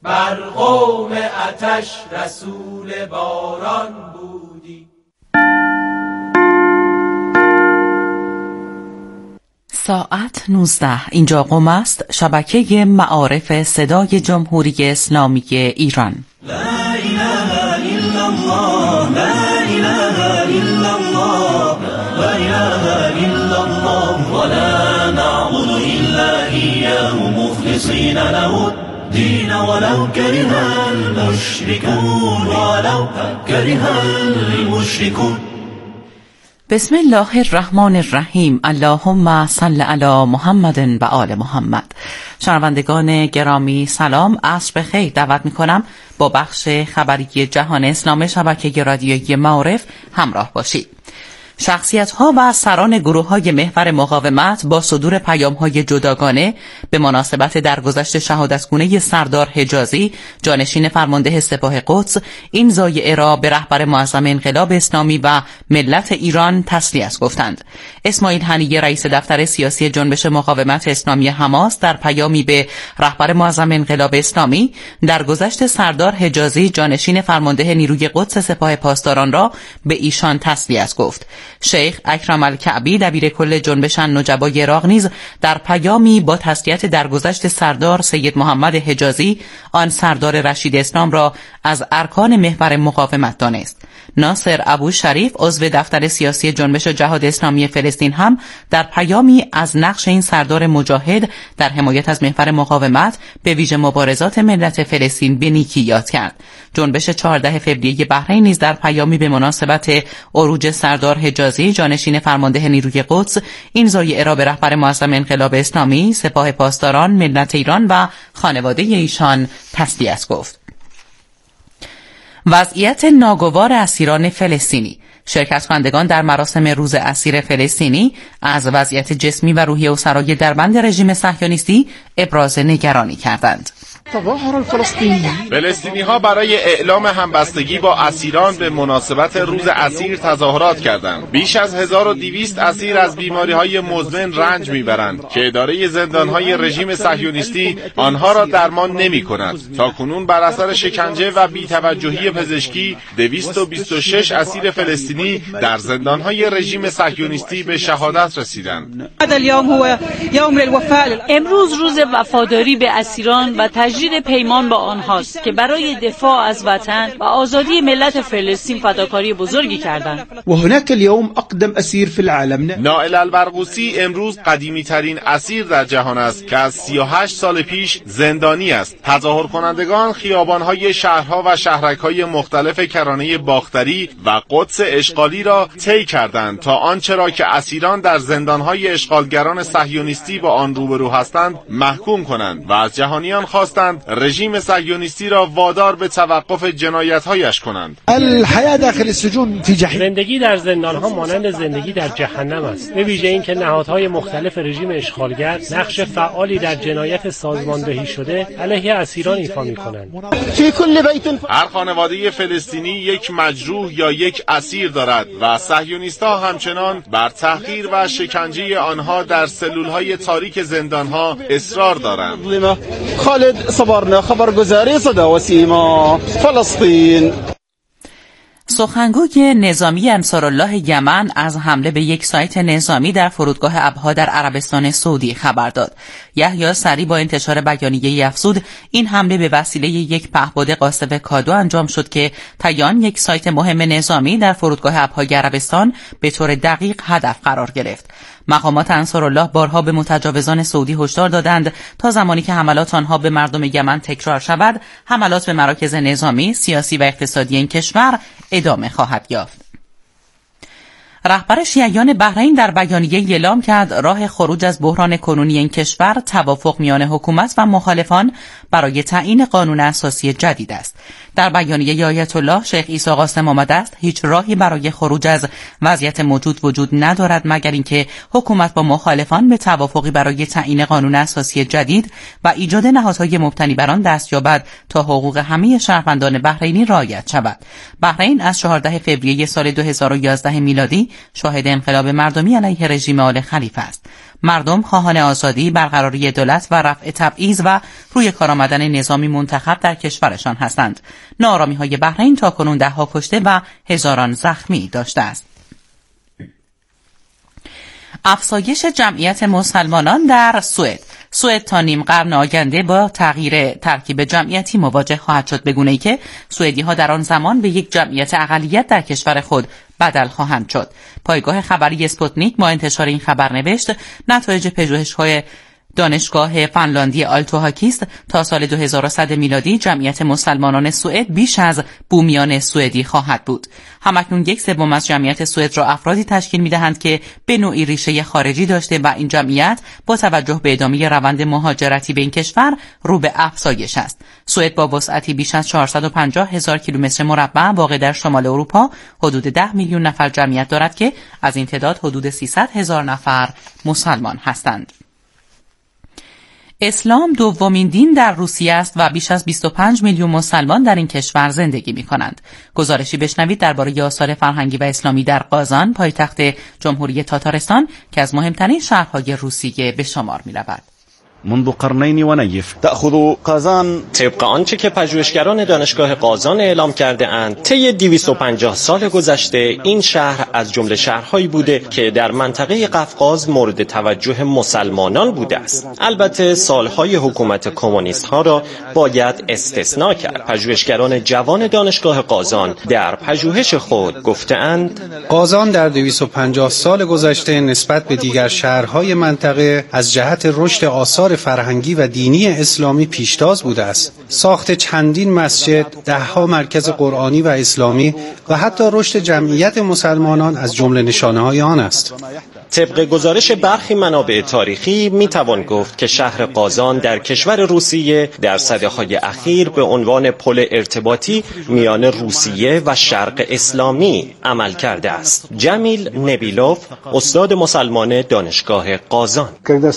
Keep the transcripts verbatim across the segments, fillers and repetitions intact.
بر قوم آتش رسول باران بودی. ساعت نوزده. اینجا قم است، شبکه معارف صدای جمهوری اسلامی ایران. لا اله الا الله، لا اله الا الله، لا اله الا الله، ولا نعبد الا اياه مخلصين له الدين ولو كره المشركون، ولو كره المشركون. بسم الله الرحمن الرحیم. اللهم صل علی محمد و آل محمد. شنوندگان گرامی سلام، عصر بخیر. دعوت میکنم با بخش خبری جهان اسلام شبکه رادیویی معارف همراه باشید. شخصیت‌ها و سران گروه‌های محور مقاومت با صدور پیام‌های جداگانه به مناسبت درگذشت شهادتگونه سردار حجازی، جانشین فرمانده سپاه قدس، این ضایعه را به رهبر معظم انقلاب اسلامی و ملت ایران تسلیت گفتند. اسماعیل هنیه رئیس دفتر سیاسی جنبش مقاومت اسلامی حماس در پیامی به رهبر معظم انقلاب اسلامی درگذشت سردار حجازی، جانشین فرمانده نیروی قدس سپاه پاسداران را به ایشان تسلیت گفت. شیخ اکرم الکعبی دبیر کل جنبش نجبای عراق نیز در پیامی با تسلیت درگذشت سردار سید محمد حجازی، آن سردار رشید اسلام را از ارکان محور مقاومت دانست. ناصر ابو شریف عضو دفتر سیاسی جنبش جهاد اسلامی فلسطین هم در پیامی از نقش این سردار مجاهد در حمایت از محور مقاومت به ویژه مبارزات ملت فلسطین به نیکی یاد کرد. جنبش چهاردهم فوریه بحرین نیز در پیامی به مناسبت عروج سردار حجازی، جانشین فرمانده نیروی قدس، این ضایعه را به رهبر معظم انقلاب اسلامی، سپاه پاسداران، ملت ایران و خانواده ایشان تسلیت گفت. وضعیت ناگوار اسیران فلسطینی. شرکت کنندگان در مراسم روز اسیر فلسطینی از وضعیت جسمی و روحی اسرای در بند رژیم صهیونیستی ابراز نگرانی کردند. فلسطینی ها برای اعلام همبستگی با اسیران به مناسبت روز اسیر تظاهرات کردند. بیش از هزار و دویست اسیر از بیماری های مزمن رنج میبرند که اداره زندان های رژیم صهیونیستی آنها را درمان نمی کند. تا کنون بر اثر شکنجه و بی‌توجهی پزشکی دویست و بیست و شش اسیر فلسطینی در زندان های رژیم صهیونیستی به شهادت رسیدند. امروز روز وفاداری به اسیران و تجدید پیمان با آنهاست که برای دفاع از وطن و آزادی ملت فلسطین فداکاری بزرگی کردند. و هناك اليوم اقدم اسیر فی العالم. نائل البرغوثی امروز قدیمی ترین اسیر در جهان است که از سی و هشت سال پیش زندانی است. تظاهر کنندگان خیابان‌های شهرها و شهرک‌های مختلف کرانه باختری و قدس اشغالی را طی کردند تا آنچه را که اسیران در زندان‌های اشغالگران صهیونیستی با آن روبرو هستند محکوم کنند و از جهانیان خواستند رژیم صهیونیستی را وادار به توقف جنایت‌هایش کنند. الحیاة داخل السجون فی جحیم. زندگی در زندان‌ها مانند زندگی در جهنم است، به ویژه اینکه نهادهای مختلف رژیم اشغالگر نقش فعالی در جنایت سازماندهی شده علیه اسیران ایفا می‌کنند. فی کل بیت. هر خانواده فلسطینی یک مجروح یا یک اسیر دارد و صهیونیست‌ها همچنان بر تحقیر و شکنجه آنها در سلول‌های تاریک زندان‌ها اصرار دارند. خالد صبرنا خبرگزاری صدا و سیما فلسطین. سخنگوی نظامی انصارالله یمن از حمله به یک سایت نظامی در فرودگاه ابها در عربستان سعودی خبر داد. یحیی سری با انتشار بیانیه‌ای افزود این حمله به وسیله یک پهپاد قاصف کادو انجام شد که طی آن یک سایت مهم نظامی در فرودگاه ابهای عربستان به طور دقیق هدف قرار گرفت. مقامات انصارالله بارها به متجاوزان سعودی هشدار دادند تا زمانی که حملات آنها به مردم یمن تکرار شود، حملات به مراکز نظامی، سیاسی و اقتصادی این کشور ادامه خواهد یافت. رهبر شیعیان بحرین در بیانیه اعلام کرد راه خروج از بحران کنونی این کشور توافق میان حکومت و مخالفان برای تعیین قانون اساسی جدید است. در بیانیه آیت الله شیخ عیسی قاسم آمده است هیچ راهی برای خروج از وضعیت موجود وجود ندارد مگر اینکه حکومت با مخالفان به توافقی برای تعیین قانون اساسی جدید و ایجاد نهادهای مبتنی بر آن دست یابد تا حقوق همه شهروندان بحرینی رعایت شود. بحرین از چهاردهم فوریه سال دو هزار و یازده میلادی شاهد انقلاب مردمی علیه رژیم آل خلیفه است. مردم خواهان آزادی، برقراری عدالت و رفع تبعیض و روی کار آمدن نظامی منتخب در کشورشان هستند. ناآرامی‌های بحرین تاکنون ده‌ها کشته و هزاران زخمی داشته است. افزایش جمعیت مسلمانان در سوئد. سوئد تا نیم قرن آینده با تغییر ترکیب جمعیتی مواجه خواهد شد، به گونه‌ای که سوئدی‌ها در آن زمان به یک جمعیت اقلیت در کشور خود بدل خواهند شد. پایگاه خبری اسپوتنیک با انتشار این خبر نوشت نتایج پژوهش‌های دانشگاه فنلاندی آلتوهاکیست تا سال دو هزار و صد میلادی جمعیت مسلمانان سوئد بیش از بومیان سوئدی خواهد بود. همکنون یک سوم از جمعیت سوئد را افرادی تشکیل می‌دهند که به نوعی ریشه خارجی داشته و این جمعیت با توجه به ادامه روند مهاجرتی به این کشور رو به افزایش است. سوئد با وسعتی بیش از چهارصد و پنجاه هزار کیلومتر مربع واقع در شمال اروپا حدود ده میلیون نفر جمعیت دارد که از این تعداد حدود سیصد هزار نفر مسلمان هستند. اسلام دومین دین در روسیه است و بیش از بیست و پنج میلیون مسلمان در این کشور زندگی می کنند. گزارشی بشنوید درباره آثار فرهنگی و اسلامی در قازان، پایتخت جمهوری تاتارستان که از مهمترین شهرهای روسیه به شمار می رود. منذ قرنين ونيف تأخذ قازان. طبق آنچه که پژوهشگران دانشگاه قازان اعلام کرده اند، طی دویست و پنجاه سال گذشته این شهر از جمله شهرهایی بوده که در منطقه قفقاز مورد توجه مسلمانان بوده است. البته سالهای حکومت کمونیست ها را باید استثناء کرد. پژوهشگران جوان دانشگاه قازان در پژوهش خود گفته‌اند قازان در دویست و پنجاه سال گذشته نسبت به دیگر شهرهای منطقه از جهت رشد آثار فرهنگی و دینی اسلامی پیشتاز بوده است. ساخت چندین مسجد، ده‌ها مرکز قرآنی و اسلامی و حتی رشد جمعیت مسلمانان از جمله نشانه‌های آن است. طبق گزارش برخی منابع تاریخی میتوان گفت که شهر قازان در کشور روسیه در سده‌های اخیر به عنوان پل ارتباطی میان روسیه و شرق اسلامی عمل کرده است. جمیل نبیلوف، استاد مسلمان دانشگاه قازان: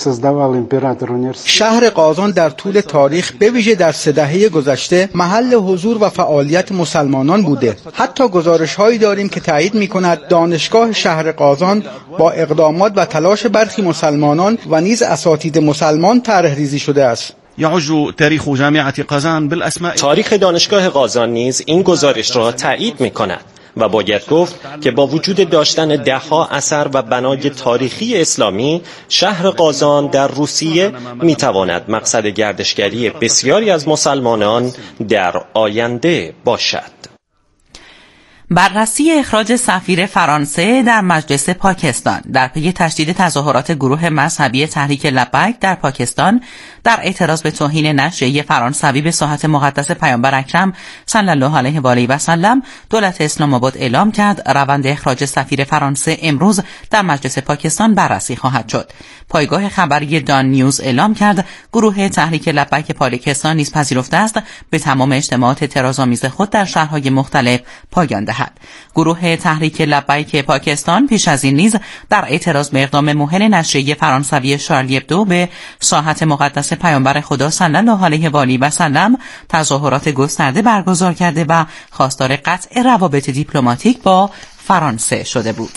شهر قازان در طول تاریخ به ویژه در سه دهه گذشته محل حضور و فعالیت مسلمانان بوده. حتی گزارش‌هایی داریم که تایید می‌کند دانشگاه شهر قازان با اقدامات و تلاش برخی مسلمانان و نیز اساتید مسلمان طرح ریزی شده است. يعج تاريخ جامعة قازان بالاسماء. تاریخ دانشگاه قازان نیز این گزارش را تایید می‌کند و باید گفت که با وجود داشتن ده‌ها اثر و بنای تاریخی اسلامی، شهر قازان در روسیه میتواند مقصد گردشگری بسیاری از مسلمانان در آینده باشد. بررسی اخراج سفیر فرانسه در مجلس پاکستان در پی تشدید تظاهرات گروه مذهبی تحریک لبیک در پاکستان در اعتراض به توهین نشریه فرانسوی به ساحت مقدس پیامبر اکرم صلی الله علیه و آله و سلم، دولت اسلام آباد اعلام کرد روند اخراج سفیر فرانسه امروز در مجلس پاکستان بررسی خواهد شد. پایگاه خبری دان نیوز اعلام کرد گروه تحریک لبیک پاکستان نیز پذیرفته است به تمام اجتماعات اعتراض‌آمیز خود در شهرهای مختلف پایان دهد. گروه تحریک لبیک پاکستان پیش از این نیز در اعتراض به اقدام موهن نشریه فرانسوی شارلی ابدو به ساحت مقدس پیامبر خدا صلی الله علیه و آله و سلم تظاهرات گسترده برگزار کرده و خواستار قطع روابط دیپلماتیک با فرانسه شده بود.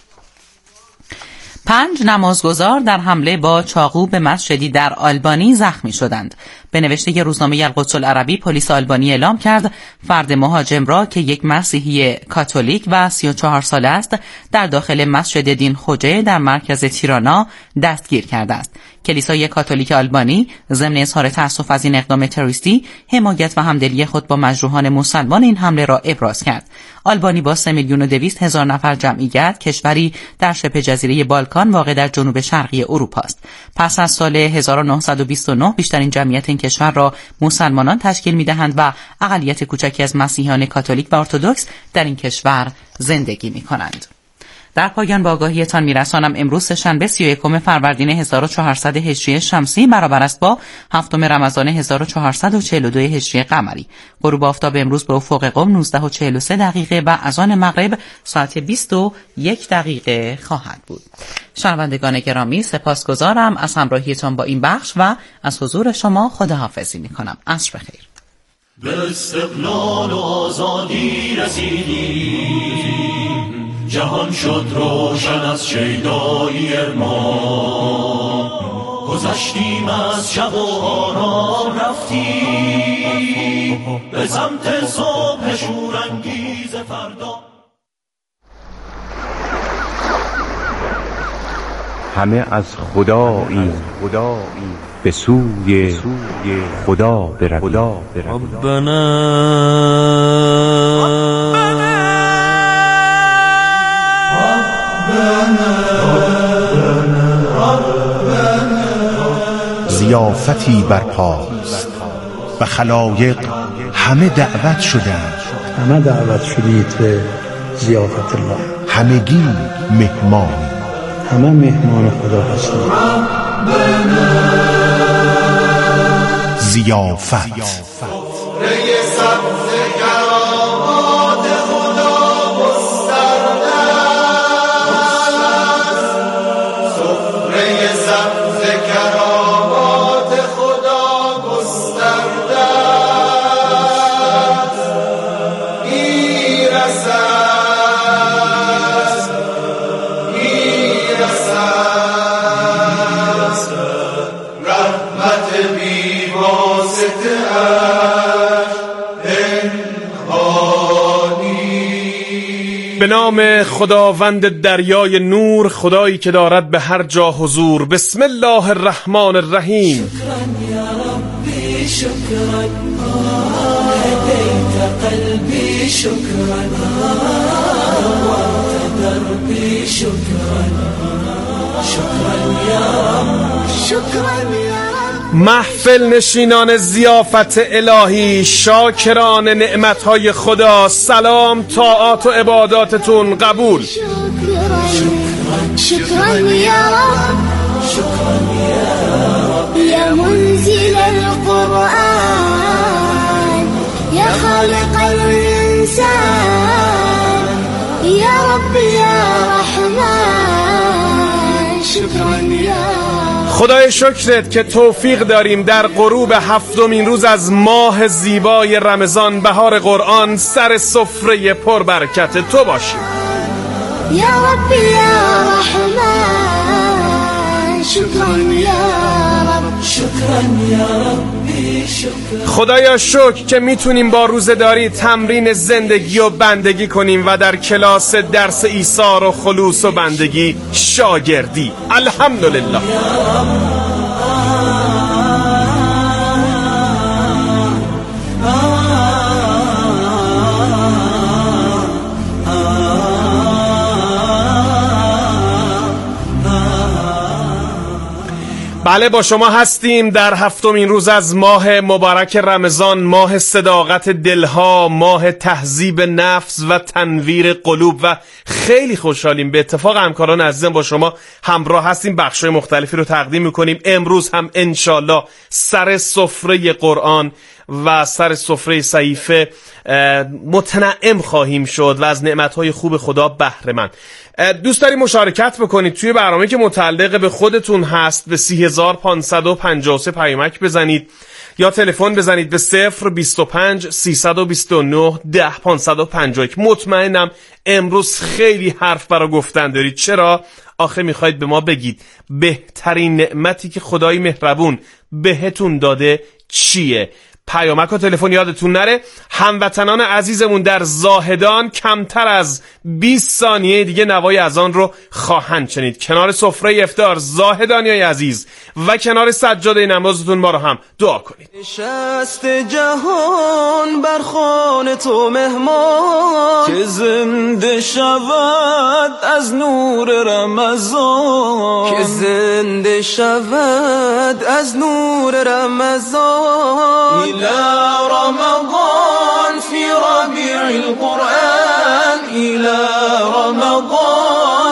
پنج نمازگزار در حمله با چاقو به مسجدی در آلبانی زخمی شدند. به نوشته روزنامه القدس العربی، پلیس آلبانی اعلام کرد فرد مهاجم را که یک مسیحی کاتولیک و سی و چهار ساله است در داخل مسجد دین خوجه در مرکز تیرانا دستگیر کرده است. کلیسای کاتولیک آلبانی ضمن اظهار تأسف از این اقدام تروریستی، حمایت و همدلی خود با مجروحان مسلمان این حمله را ابراز کرد. آلبانی با سه میلیون و دویست هزار نفر جمعیت کشوری در شبه جزیره بالکان واقع در جنوب شرقی اروپا است. پس از سال هزار و نهصد و بیست و نه بیشترین جمعیت این کشور را مسلمانان تشکیل می‌دهند و اقلیت کوچکی از مسیحیان کاتولیک و ارتدوکس در این کشور زندگی می‌کنند. در پایان با آگاهیتان میرسانم امروز شنبه سی و یکم فروردین هزار و چهارصد هجری شمسی برابر است با هفتم رمضان هزار و چهارصد و چهل و دو هجری قمری. غروب آفتاب امروز به افق قم نوزده و چهل و سه دقیقه و اذان مغرب ساعت بیست و یک دقیقه خواهد بود. شنوندگان گرامی، سپاسگزارم از همراهیتان با این بخش و از حضور شما خداحافظی میکنم. عصر بخیر. به استقلال و آزادی رسیدیم، جهان شد روشن از شیدایی ما، گذشتیم از شب و آرام رفتیم به سمت صبح شورانگیز فردا. همه از خدایی به سوی خدا برویم. ربنا ضیافتی برپاست و خلایق همه دعوت شدند. همه دعوت شدید به ضیافت الله. همگی مهمان، همه مهمان خدا هستند. ضیافت به نام خداوند دریای نور، خدایی که دارد به هر جا حضور. بسم الله الرحمن الرحیم. شکرا یا ربی شکرا، هدیت قلبی شکرا، نورت دربی شکرا، شکرا یا رب، شکرا یا محفل نشینان ضیافت الهی، شاکران نعمتهای خدا، سلام، طاعات و عباداتتون قبول. شکرا یا رب، شکرا یا رب، یا منزل القرآن، یا خالق الانسان، یا رب یا رحمان، شکرا یا رب. خدای شکرت که توفیق داریم در غروب هفتمین روز از ماه زیبای رمضان، بهار قرآن، سر سفره پربرکت تو باشیم. یا رب یا رحمان، شکرا یا رب، شکرا یا ربی شکرا. خدایا شکر که میتونیم با روزه‌داری تمرین زندگی و بندگی کنیم و در کلاس درس ایثار و خلوص و بندگی شاگردی. الحمدلله. بله، با شما هستیم در هفتمین روز از ماه مبارک رمضان، ماه صداقت دلها، ماه تهذیب نفس و تنویر قلوب و خیلی خوشحالیم به اتفاق همکاران عزیزم با شما همراه هستیم. بخشای مختلفی رو تقدیم میکنیم. امروز هم انشالله سر سفره قرآن و سر سفره صحیفه متنعم خواهیم شد و از نعمتهای خوب خدا بهره مند. دوست داریم مشارکت بکنید توی برنامه که متعلق به خودتون هست. به سی هزار پانصد و پنجاه و سه پیامک بزنید یا تلفن بزنید به صفر بیست و پنج سیصد و بیست و نه ده پانصد و پنجاه و یک. مطمئنم امروز خیلی حرف برای گفتن دارید. چرا؟ آخه میخواید به ما بگید بهترین نعمتی که خدای مهربون بهتون داده چیه؟ پیامک و تلفن یادتون نره. هموطنان عزیزمون در زاهدان کمتر از بیست ثانیه دیگه نوای اذان رو خواهند شنید. کنار سفره افطار زاهدانیای عزیز و کنار سجاده نمازتون ما رو هم دعا کنید. نشست جهان بر خوان تو مهمان، که زنده شود از نور رمضان، که زنده شود از نور رمضان. إلى رمضان في ربيع القرآن، إلى رمضان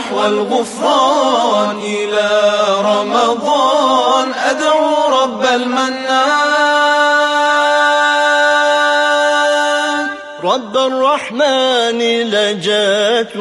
نحو الغفران إلى رمضان أدعو رب المنان رب الرحمن لجأت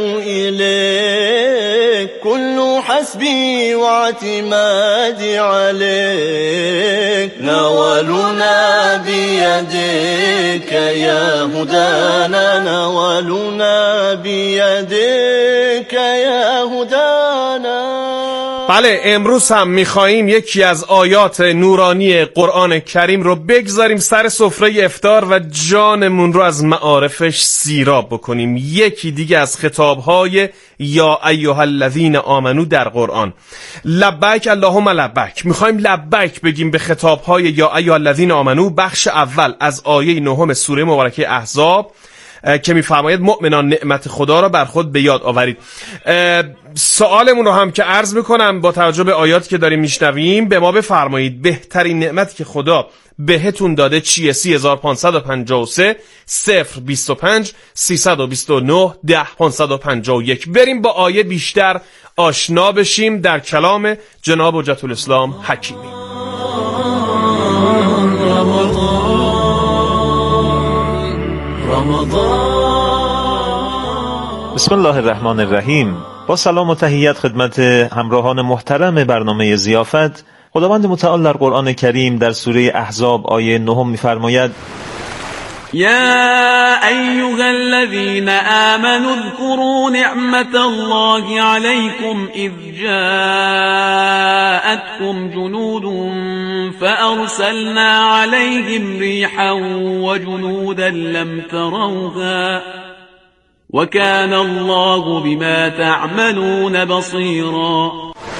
إليك كل حسبي واعتمادي عليك نوالنا بيديك يا هدانا نوالنا بيديك يا هدانا. بله، امروز هم میخواییم یکی از آیات نورانی قرآن کریم رو بگذاریم سر سفره افطار و جانمون رو از معارفش سیراب بکنیم. یکی دیگه از خطابهای یا ایها الذین آمنو در قرآن. لبیک اللهم لبیک. میخوایم لبیک بگیم به خطابهای یا ایها الذین آمنو. بخش اول از آیه نهم سوره مبارکه احزاب که میفرماید مؤمنان نعمت خدا را بر خود به یاد آورید. سوالمون رو هم که عرض میکنم با توجه به آیاتی که داریم میشنویم به ما بفرمایید بهترین نعمتی که خدا بهتون داده چیه؟ سی هزار و پانصد و پنجاه و سه صفر بیست و پنج سیصد و بیست و نه ده پانصد و پنجاه و یک. بریم با آیه بیشتر آشنا بشیم در کلام جناب حجت الاسلام حکیمی. بسم الله الرحمن الرحیم. با سلام و تحیت خدمت همراهان محترم برنامه ضیافت. خداوند متعال در قرآن کریم در سوره احزاب آیه نهم می‌فرماید يا أيها الذين آمنوا اذكروا نعمة الله عليكم إذ جاءتكم جنود فأرسلنا عليهم ريحا وجنودا لم تروها وكان الله بما تعملون بصيرا.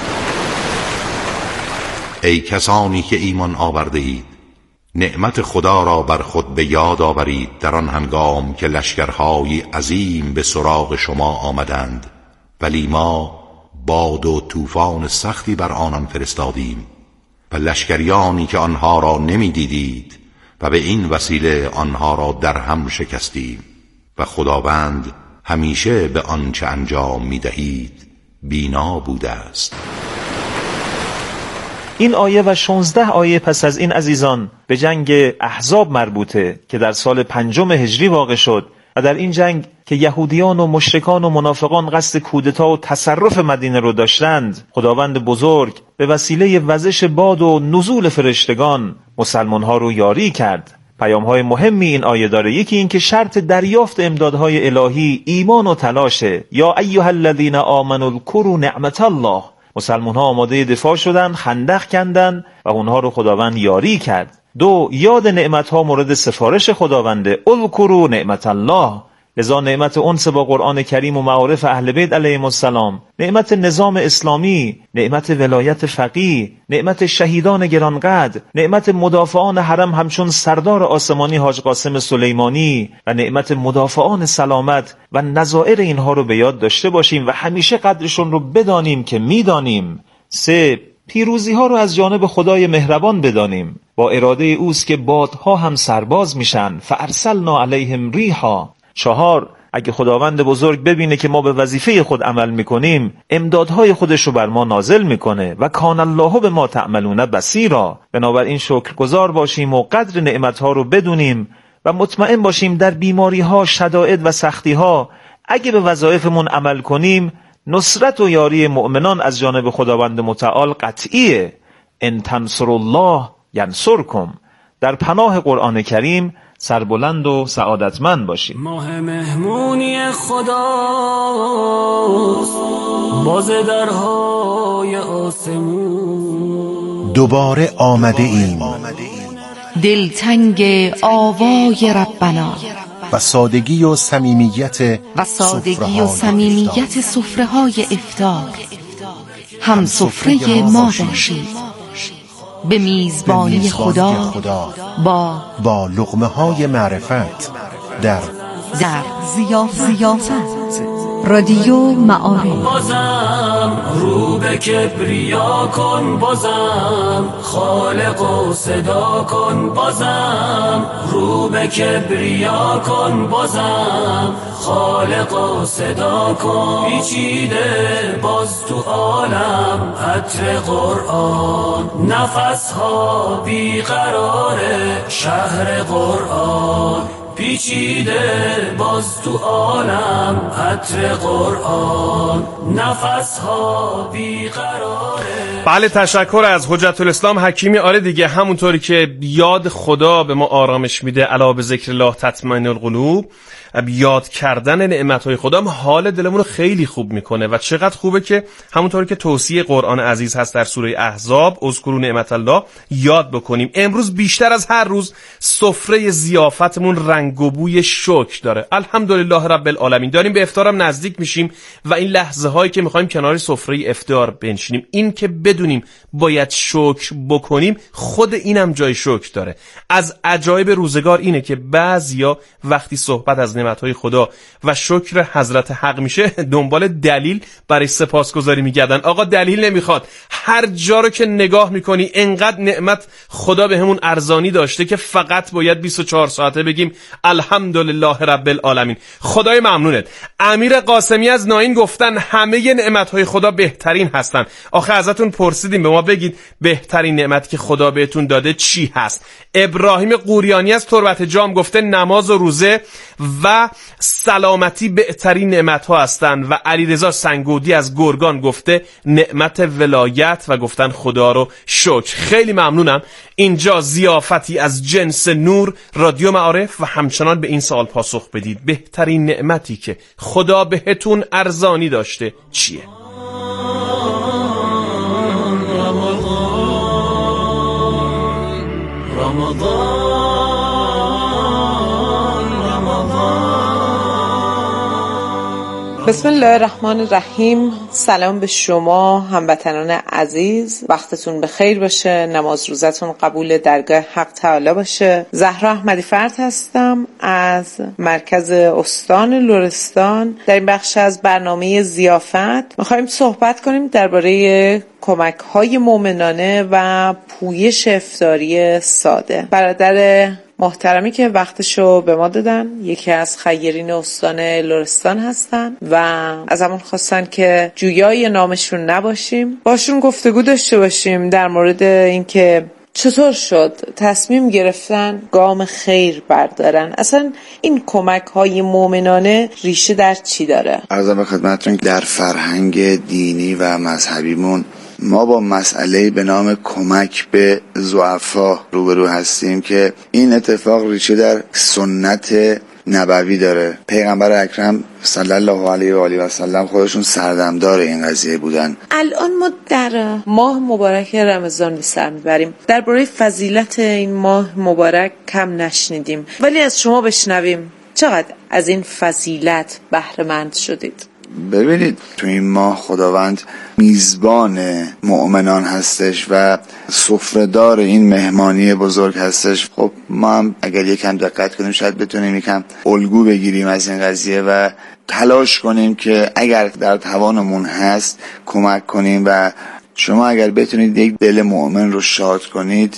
ای کسانی که ایمان آورده اید، نعمت خدا را بر خود به یاد آورید در آن هنگام که لشکرهای عظیم به سراغ شما آمدند، ولی ما باد و طوفان سختی بر آنان فرستادیم و لشکریانی که آنها را نمی دیدید و به این وسیله آنها را در هم شکستیم و خداوند همیشه به آنچه انجام می دهید بینا بوده است. این آیه و شانزده آیه پس از این عزیزان به جنگ احزاب مربوطه که در سال پنجم هجری واقع شد و در این جنگ که یهودیان و مشرکان و منافقان قصد کودتا و تصرف مدینه رو داشتند، خداوند بزرگ به وسیله وزش باد و نزول فرشتگان مسلمانها رو یاری کرد. پیام‌های مهمی این آیه داره. یکی این که شرط دریافت امدادهای الهی ایمان و تلاشه. یا ایها الذین آمنوا اذکروا نعمت الله. مسلمان ها آماده دفاع شدن، خندق کندن و اونها رو خداوند یاری کرد. دو، یاد نعمت ها مورد سفارش خداونده. اذکروا نعمت الله. لذا نعمت انس با قرآن کریم و معارف اهل بیت علیهم السلام، نعمت نظام اسلامی، نعمت ولایت فقیه، نعمت شهیدان گرانقدر، نعمت مدافعان حرم همچون سردار آسمانی حاج قاسم سلیمانی و نعمت مدافعان سلامت و نظائر اینها رو به یاد داشته باشیم و همیشه قدرشون رو بدانیم که میدانیم. سه، پیروزی ها رو از جانب خدای مهربان بدانیم. با اراده اوست که بادها هم سرباز میشن. فارسلنا علیهم ریحا. چهار، اگه خداوند بزرگ ببینه که ما به وظیفه خود عمل میکنیم، امدادهای خودش رو بر ما نازل میکنه. و کان الله به ما تعملون بصیرا. بنابراین شکرگزار باشیم و قدر نعمتها رو بدونیم و مطمئن باشیم در بیماریها، شدائد و سختیها اگه به وظایفمون عمل کنیم، نصرت و یاری مؤمنان از جانب خداوند متعال قطعیه. ان تنصروا الله ینصرکم. در پناه قرآن کریم سربلند و سعادتمند باشید. ماه مهمونی خداست، باز درهای آسمون دوباره آمده ایم، دلتنگ آوای ربنا و سادگی و صمیمیت و سادگی و صمیمیت سفره‌های افطار هم سفره ما باشید. به میزبانی خدا با با لقمه های معرفت در در ضیافت. رادیو معارف. بازم رو به کبریا کن، بازم خالق و صدا کن، بازم رو به کبریا کن، بازم خالق و صدا کن. پیچیده باز تو عالم عطر قرآن، نفس ها بیقراره شهر قرآن. پیچیده باز تو عالم عطر قرآن، نفس ها بیقراره. بله، تشکر از حجت الاسلام حکیمی. آره دیگه، همونطوری که یاد خدا به ما آرامش میده، الا به ذکر الله تطمئن القلوب، یاد کردن نعمتهای خدا حال دلمون رو خیلی خوب میکنه. و چقدر خوبه که همونطوری که توصیه قرآن عزیز هست در سوره احزاب، اذکروا نعمت الله، یاد بکنیم. امروز بیشتر از هر روز سفره ضیافتمون رنگ و بوی شکر داره. الحمدلله رب العالمین. داریم به افطارم نزدیک میشیم و این لحظه هایی که میخوایم کنار سفره افطار بنشینیم، این که بدونیم باید شکر بکنیم، خود اینم جای شکر داره. از عجایب روزگار اینه که بعضیا وقتی صحبت از نعمتهای خدا و شکر حضرت حق میشه، دنبال دلیل برای سپاسگزاری میگردن. آقا دلیل نمیخواد، هر جا رو که نگاه میکنی انقدر نعمت خدا به همون ارزانی داشته که فقط باید بیست و چهار ساعته بگیم الحمدلله رب العالمین. خدای ممنونت. امیر قاسمی از ناین گفتن همه نعمتهای خدا بهترین هستن. آخه ازتون پرسیدیم به ما بگید بهترین نعمت که خدا بهتون داده چی هست؟ ابراهیم قوریانی از تربت جام گفته نماز و روزه و سلامتی بهترین نعمت ها هستن. و علیرضا سنگودی از گرگان گفته نعمت ولایت و گفتن خدا رو شکر. خیلی ممنونم. اینجا ضیافتی از جنس نور، رادیو معارف، و همچنان به این سوال پاسخ بدید بهترین نعمتی که خدا بهتون ارزانی داشته چیه؟ بسم الله الرحمن الرحیم. سلام به شما هموطنان عزیز، وقتتون بخیر باشه، نماز روزتون قبول درگاه حق تعالی باشه. زهرا احمدی فرد هستم از مرکز استان لرستان. در این بخش از برنامه ضیافت میخوایم صحبت کنیم درباره کمک های مومنانه و پویش افطاری ساده. برادر محترمی که وقتشو به ما دادن، یکی از خیرین استان لرستان هستن و از همون خواستن که جویای نامشون نباشیم، باشون گفتگو داشته باشیم در مورد اینکه چطور شد تصمیم گرفتن گام خیر بردارن. اصلا این کمک های مومنانه ریشه در چی داره؟ عرضم به خدمتتون در فرهنگ دینی و مذهبیمون ما با مسئله به نام کمک به ضعفا روبرو هستیم که این اتفاق ریشه در سنت نبوی داره. پیغمبر اکرم صلی الله علیه و آله و سلم خودشون سردمدار این قضیه بودن. الان ما در ماه مبارک رمضان به سر میبریم. درباره فضیلت این ماه مبارک کم نشنیدیم، ولی از شما بشنویم چقدر از این فضیلت بهره مند شدید؟ ببینید، تو این ماه خداوند میزبان مؤمنان هستش و سفره‌دار این مهمانی بزرگ هستش. خب ما هم اگر یکم دقت کنیم شاید بتونیم یکم الگو بگیریم از این قضیه و تلاش کنیم که اگر در توانمون هست کمک کنیم. و شما اگر بتونید یک دل مؤمن رو شاد کنید،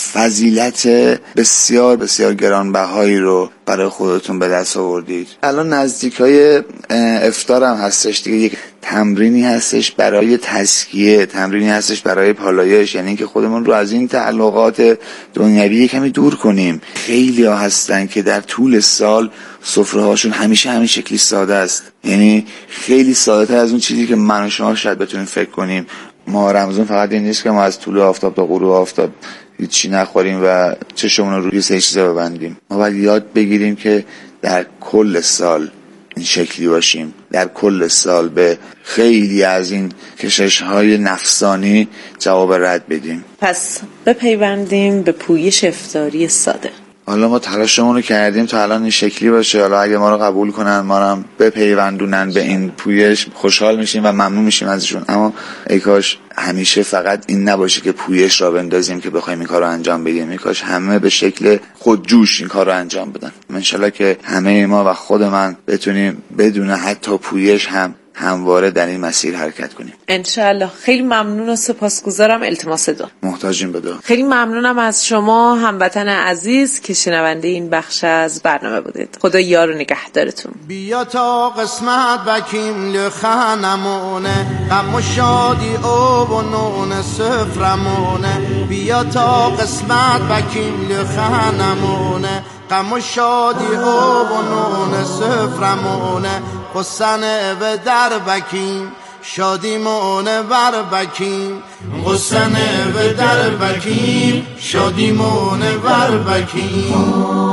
فضیلت بسیار بسیار گرانبهایی رو برای خودتون به دست آوردید. الان نزدیکای افطار هم هستش دیگه، یک تمرینی هستش برای تزکیه، تمرینی هستش برای پالایش، یعنی اینکه خودمون رو از این تعلقات دنیوی کمی دور کنیم. خیلی ها هستن که در طول سال سفره هاشون همیشه همین شکلی ساده است، یعنی خیلی ساده تر از اون چیزی که من و شما شاید بتونیم فکر کنیم. ما رمضان فقط این نیست که ما از طلوع آفتاب تا غروب آفتاب هیچی نخوریم و چشمون رو روی سه چیزا ببندیم. ما باید یاد بگیریم که در کل سال این شکلی باشیم، در کل سال به خیلی از این کشش‌های نفسانی جواب رد بدیم. پس بپیوندیم به پویش افطاری ساده. حالا ما تلاشمون رو کردیم تا الان این شکلی باشه. حالا اگه ما رو قبول کنن، ما رو هم بپیوندونن به این پویش، خوشحال میشیم و ممنون میشیم ازشون. اما ای کاش همیشه فقط این نباشه که پویش را بندازیم که بخوایم این کار رو انجام بدیم. ای کاش همه به شکل خودجوش این کار رو انجام بدن. انشالله که همه ما و خود من بتونیم بدون حتی پویش هم همواره در این مسیر حرکت کنیم انشالله. خیلی ممنون و سپاسگزارم. التماس دعا. محتاجیم به دعا. خیلی ممنونم از شما هموطن عزیز که شنونده این بخش از برنامه بودید. خدا یار و نگهدارتون. بیا تا قسمت بکیم لخنمونه، غم و شادی او و نون سفرمونه. بیا تا قسمت بکیم لخنمونه، غم و شادی او و نون سفرمونه. قصنه به در بکیم شادی مونه بر بکیم، قصنه به در بکیم شادی مونه بر بکیم.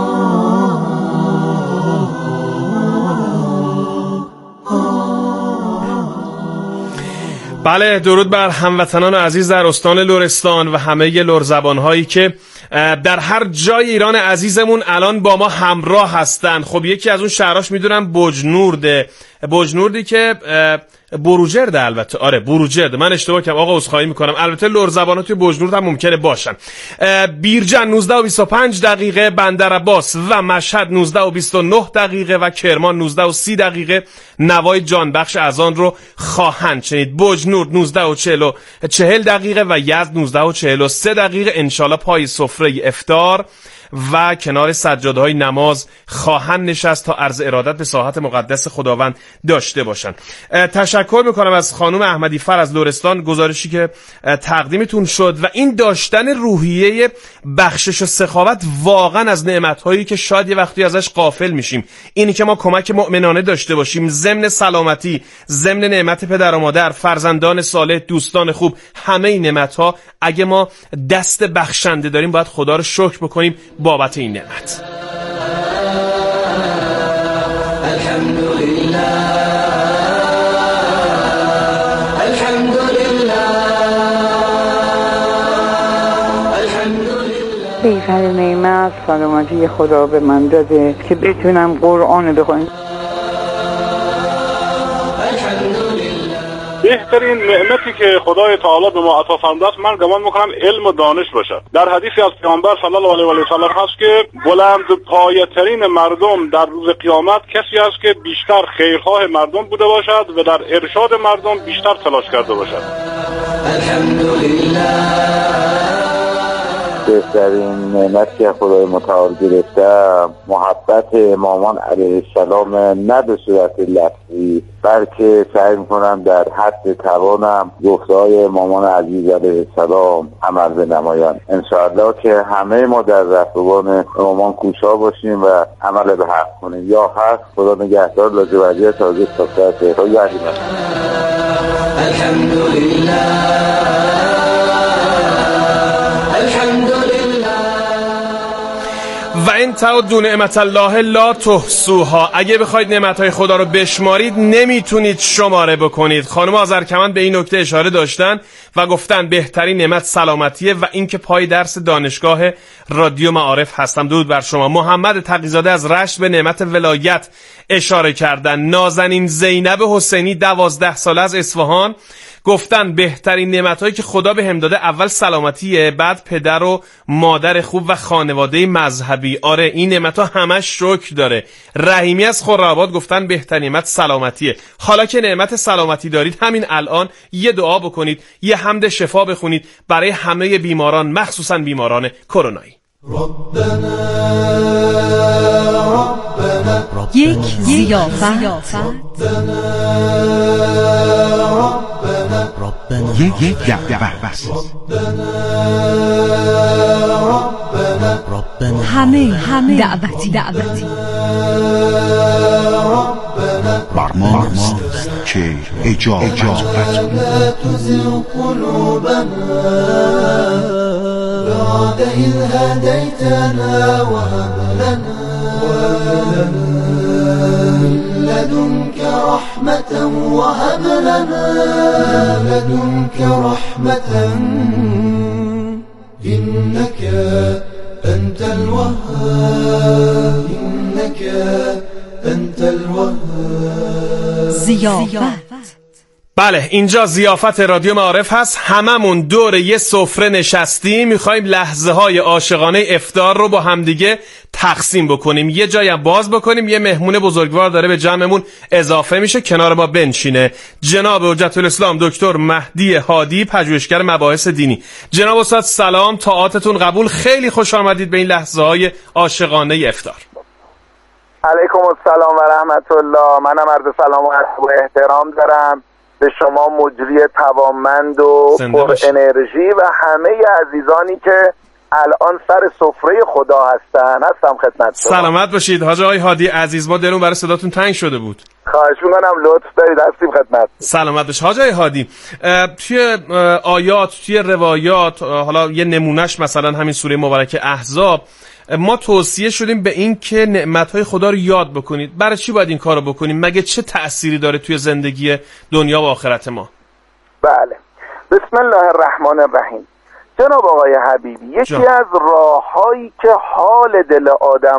بله، درود بر هموطنان عزیز در استان لرستان و همه لرزبان هایی که در هر جای ایران عزیزمون الان با ما همراه هستن. خب یکی از اون شهراش میدونم بجنورده، بجنوردی که بروجرد، البته آره بروجرد، من اشتباه کردم آقا، عذرخواهی میکنم. البته لرزبانا توی بجنورد هم ممکنه باشن. بیرجن نوزده و بیست و پنج دقیقه، بندر عباس و مشهد نوزده و بیست و نه دقیقه و کرمان نوزده و سی دقیقه نوای جانبخش اذان رو خواهند شنید. بجنورد نوزده و چهل دقیقه و یزد نوزده و چهل و سه دقیقه انشالله پای سفره افطار و کنار سجاده‌های نماز خواهند نشست تا عرض ارادت به ساحت مقدس خداوند داشته باشن. تشکر میکنم از خانم احمدی فر از لرستان، گزارشی که تقدیمتون شد و این داشتن روحیه بخشش و سخاوت واقعا از نعمت‌هایی که شاید یه وقتی ازش غافل میشیم. اینی که ما کمک مؤمنانه داشته باشیم ضمن سلامتی، ضمن نعمت پدر و مادر، فرزندان صالح، دوستان خوب، همه این نعمت‌ها اگه ما دست بخشنده داریم باید خدا رو شکر بکنیم بابت این نعمت. الحمدلله الحمدلله الحمدلله. بیشتر نعمت سلامتی خدا به من داده که بتونم قرآن بخونم. بهترین نعمتی که خدای تعالی به ما عطا فرموده است، من گمان میکنم علم و دانش باشد. در حدیثی از پیامبر صلی الله علیه و سلم هست که بلند پایه‌ترین مردم در روز قیامت کسی است که بیشتر خیرخواه مردم بوده باشد و در ارشاد مردم بیشتر تلاش کرده باشد. الحمدلله. بهترین نعمت که خدای متعال گرفته محبت امامان علیه السلام، نه به صورت لفظی بلکه سعی میکنم در حد توانم گفته‌های امامان عزیز علیه السلام عمل بنمایم. انشاءالله که همه ما در رفقان امامان کوشا باشیم و عمل به حق کنیم. یا حق خدا نگهدار. لاجوردی تازه ساکت رو یادیم. الحمدلله و این تعدوا نعمت الله لا تحصوها. اگه بخواید نعمتهای خدا رو بشمارید نمیتونید شماره بکنید. خانم آذرکمند به این نکته اشاره داشتن و گفتن بهترین نعمت سلامتیه و این که پای درس دانشگاه رادیو معارف هستم. درود بر شما. محمد تقی‌زاده از رشت به نعمت ولایت اشاره کردن. نازنین زینب حسینی دوازده ساله از اصفهان گفتن بهترین نعمت‌هایی که خدا بهم داده اول سلامتیه، بعد پدر و مادر خوب و خانواده مذهبی. آره این نعمت‌ها همش شکر داره. رحیمی از خرم‌آباد گفتن بهترین نعمت سلامتیه. حالا که نعمت سلامتی دارید همین الان یه دعا بکنید، یه حمد شفا بخونید برای همه بیماران، مخصوصا بیماران کرونایی. یک ضیافت، یک دعوت، همه همه دعوتی دعوتی بر ماست که اجابت لا تزغ قلوبنا بعد إذ هديتنا وهب لنا من لدنك رحمة وهب لنا من لدنك رحمة إنك أنت الوهاب إنك أنت الوهاب. ضیافت. بله، اینجا ضیافت رادیو معارف هست. هممون دور یه سفره نشستیم، میخوایم لحظه های عاشقانه افطار رو با همدیگه تقسیم بکنیم، یه جایی هم باز بکنیم. یه مهمون بزرگوار داره به جمعمون اضافه میشه، کنار ما بنشینه. جناب حجت الاسلام دکتر مهدی هادی، پژوهشگر مباحث دینی. جناب استاد سلام، طاعاتتون قبول. خیلی خوش آمدید به این لحظه های عاشقانه افطار. علیکم السلام و رحمت الله. منم عرض سلام و احترام دارم به شما مجری توانمند و پر انرژی و همه عزیزانی که الان سر سفره خدا هستن. هستم خدمت شما. سلامت باشید حاج آقای هادی عزیز، ما دلمون برای صداتون تنگ شده بود. خواهش میکنم، لطف دارید. هستیم خدمت. سلامت باشید حاج آقای هادی. توی آیات، توی روایات، حالا یه نمونهش مثلا همین سوره مبارکه احزاب، ما توصیه شدیم به این که نعمتهای خدا رو یاد بکنید. برای چی باید این کارو بکنیم؟ مگه چه تأثیری داره توی زندگی دنیا و آخرت ما؟ بله، بسم الله الرحمن الرحیم. جناب آقای حبیبی، یکی جا. از راههایی که حال دل آدم